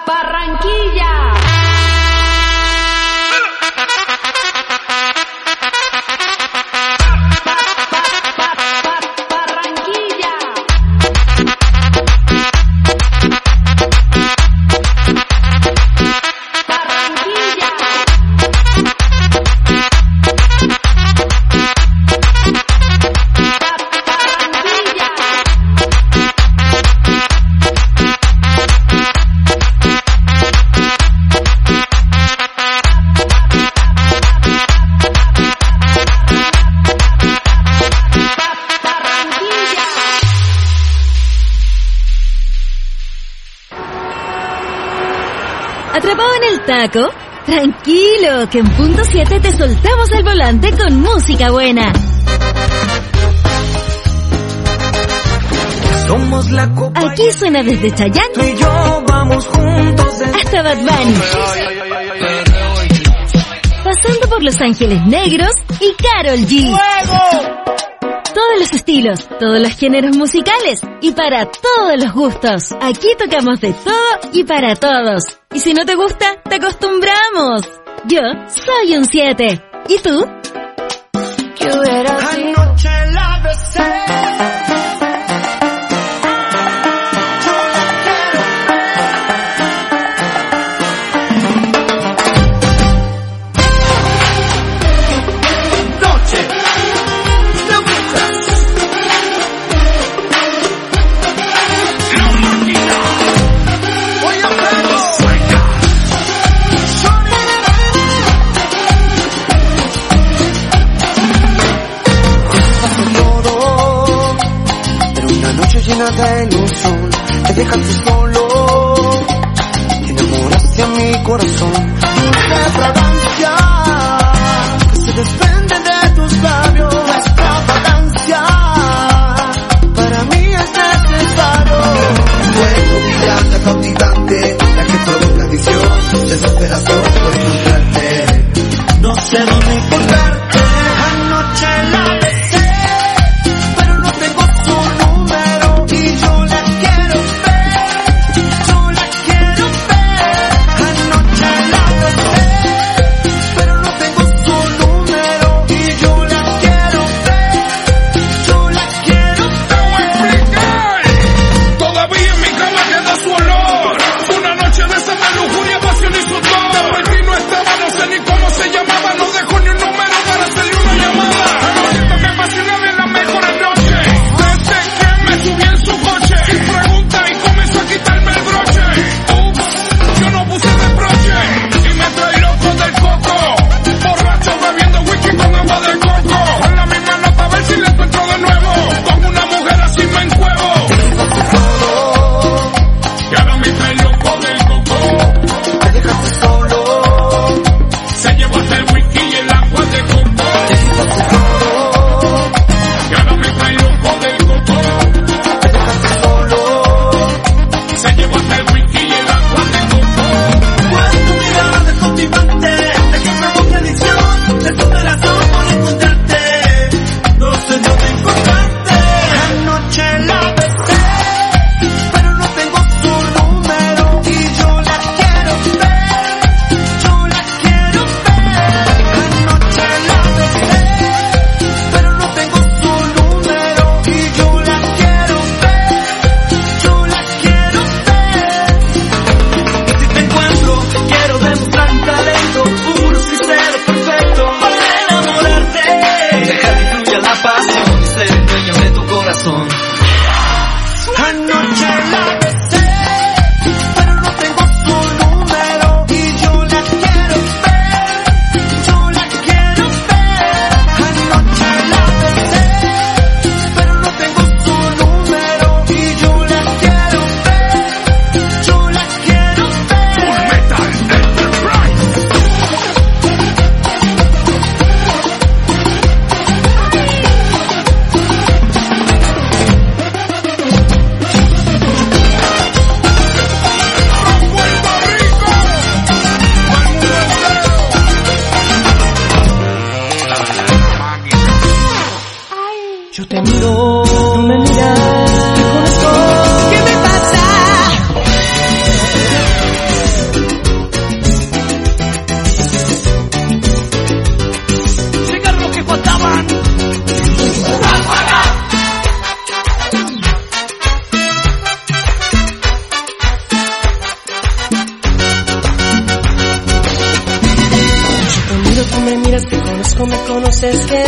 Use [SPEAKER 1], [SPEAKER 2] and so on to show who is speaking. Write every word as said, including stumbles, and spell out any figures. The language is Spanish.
[SPEAKER 1] Barranquilla.
[SPEAKER 2] ¿Atrapado en el taco? Tranquilo, que en punto siete te soltamos el volante con música buena.
[SPEAKER 3] Somos la copa.
[SPEAKER 2] Aquí suena desde Chayanne
[SPEAKER 3] Tú y yo vamos juntos en...
[SPEAKER 2] hasta Bad Bunny, pasando por Los Ángeles Negros y Karol G.
[SPEAKER 3] ¡Fuego!
[SPEAKER 2] Todos los estilos, todos los géneros musicales y para todos los gustos. Aquí tocamos de todo y para todos. Y si no te gusta, te acostumbramos. Yo soy un siete. ¿Y tú?
[SPEAKER 3] ¿Qué hubiera sido? Anoche la besé. Llena de ilusión, te dejaste solo, te enamoraste a mi corazón. Dulce fragancia que se desprende de tus labios, la extravagancia para mí es necesario. Fuego brillante, cautivante, la que provoca adicción, desesperación por encontrarte. No sé dónde encontrarte. Anoche la besé, pero no tengo su número. Yo la quiero ver, yo la quiero ver. Anoche la
[SPEAKER 1] me miras, te conozco, me conoces, que